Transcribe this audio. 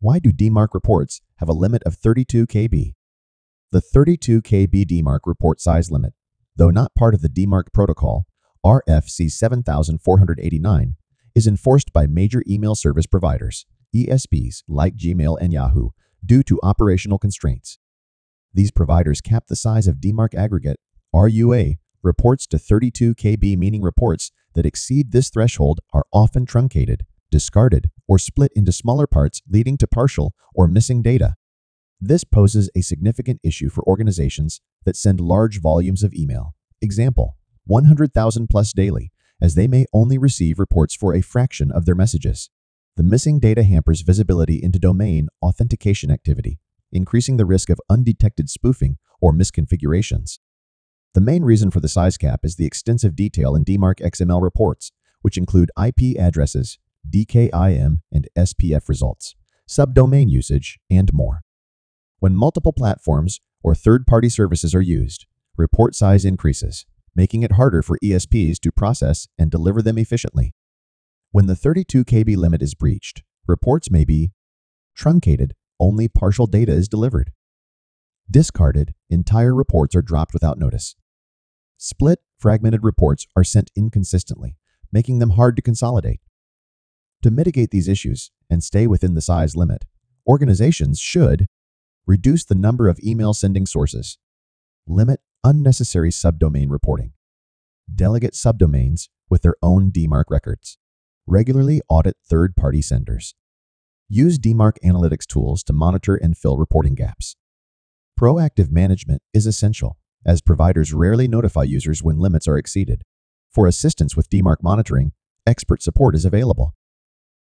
Why do DMARC reports have a limit of 32 KB? The 32 KB DMARC report size limit, though not part of the DMARC protocol, RFC 7489, is enforced by major email service providers, ESPs like Gmail and Yahoo, due to operational constraints. These providers cap the size of DMARC aggregate, RUA, reports to 32 KB, meaning reports that exceed this threshold are often truncated, discarded, or split into smaller parts, leading to partial or missing data. This poses a significant issue for organizations that send large volumes of email, example, 100,000 plus daily, as they may only receive reports for a fraction of their messages. The missing data hampers visibility into domain authentication activity, increasing the risk of undetected spoofing or misconfigurations. The main reason for the size cap is the extensive detail in DMARC XML reports, which include IP addresses, DKIM and SPF results, subdomain usage, and more. When multiple platforms or third-party services are used, report size increases, making it harder for ESPs to process and deliver them efficiently. When the 32 KB limit is breached, reports may be truncated, only partial data is delivered. Discarded, entire reports are dropped without notice. Split, fragmented reports are sent inconsistently, making them hard to consolidate. To mitigate these issues and stay within the size limit, organizations should reduce the number of email sending sources, limit unnecessary subdomain reporting, delegate subdomains with their own DMARC records, regularly audit third-party senders, use DMARC analytics tools to monitor and fill reporting gaps. Proactive management is essential, as providers rarely notify users when limits are exceeded. For assistance with DMARC monitoring, expert support is available.